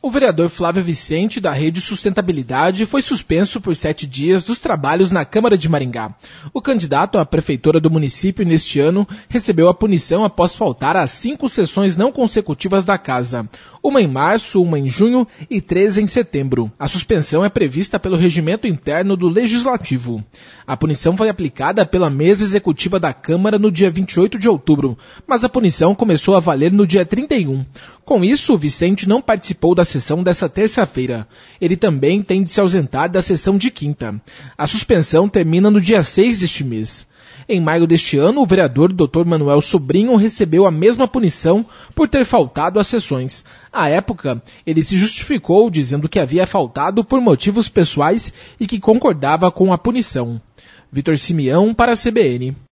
O vereador Flávio Vicente, da Rede Sustentabilidade, foi suspenso por 7 dias dos trabalhos na Câmara de Maringá. O candidato à prefeitura do município neste ano recebeu a punição após faltar às 5 sessões não consecutivas da casa. Uma em março, uma em junho e 3 em setembro. A suspensão é prevista pelo regimento interno do Legislativo. A punição foi aplicada pela mesa executiva da Câmara no dia 28 de outubro, mas a punição começou a valer no dia 31. Com isso, o Vicente não participou da sessão dessa terça-feira. Ele também tem de se ausentar da sessão de quinta. A suspensão termina no dia 6 deste mês. Em maio deste ano, o vereador Dr. Manuel Sobrinho recebeu a mesma punição por ter faltado às sessões. À época, ele se justificou dizendo que havia faltado por motivos pessoais e que concordava com a punição. Vitor Simeão para a CBN.